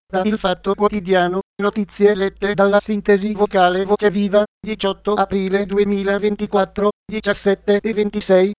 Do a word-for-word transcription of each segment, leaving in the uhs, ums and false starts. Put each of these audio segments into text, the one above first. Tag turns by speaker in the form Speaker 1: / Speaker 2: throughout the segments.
Speaker 1: da Il Fatto Quotidiano, notizie lette dalla sintesi vocale Voce Viva, diciotto aprile duemilaventiquattro, diciassette e ventisei.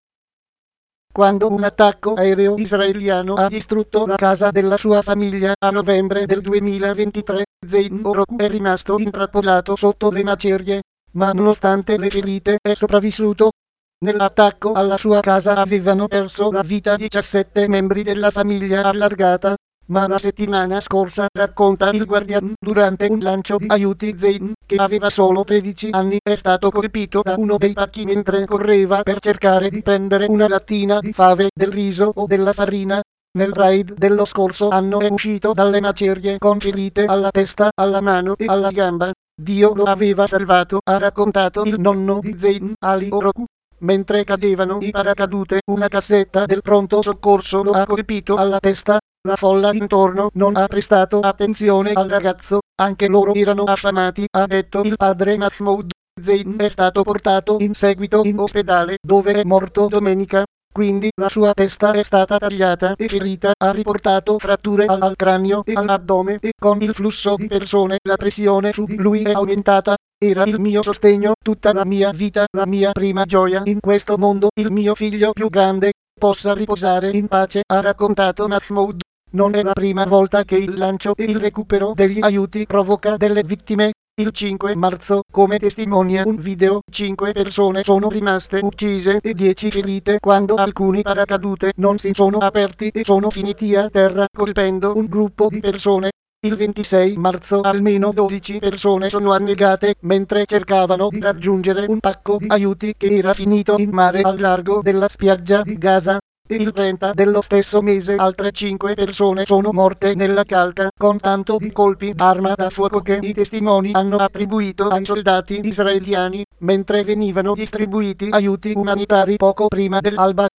Speaker 1: Quando un attacco aereo israeliano ha distrutto la casa della sua famiglia a novembre del duemilaventitré, Zain Oroku è rimasto intrappolato sotto le macerie, ma nonostante le ferite è sopravvissuto. Nell'attacco alla sua casa avevano perso la vita diciassette membri della famiglia allargata, ma la settimana scorsa, racconta il Guardian, durante un lancio di aiuti Zain, che aveva solo tredici anni, è stato colpito da uno dei pacchi mentre correva per cercare di prendere una lattina di fave, del riso o della farina. Nel raid dello scorso anno è uscito dalle macerie con ferite alla testa, alla mano e alla gamba. Dio lo aveva salvato, ha raccontato il nonno di Zain, Ali Oroku. Mentre cadevano i paracadute, una cassetta del pronto soccorso lo ha colpito alla testa. La folla intorno non ha prestato attenzione al ragazzo, anche loro erano affamati, ha detto il padre Mahmoud. Zain è stato portato in seguito in ospedale, dove è morto domenica. Quindi la sua testa è stata tagliata e ferita, ha riportato fratture al, al cranio e all'addome, e con il flusso di persone la pressione su di lui è aumentata. Era il mio sostegno tutta la mia vita, la mia prima gioia in questo mondo, il mio figlio più grande. Possa riposare in pace, ha raccontato Mahmoud. Non è la prima volta che il lancio e il recupero degli aiuti provoca delle vittime. Il cinque marzo, come testimonia un video, cinque persone sono rimaste uccise e dieci ferite quando alcuni paracadute non si sono aperti e sono finiti a terra colpendo un gruppo di persone. Il ventisei marzo almeno dodici persone sono annegate mentre cercavano di raggiungere un pacco di aiuti che era finito in mare al largo della spiaggia di Gaza. E il trenta dello stesso mese altre cinque persone sono morte nella calca con tanto di colpi d'arma da fuoco che i testimoni hanno attribuito ai soldati israeliani mentre venivano distribuiti aiuti umanitari poco prima dell'alba.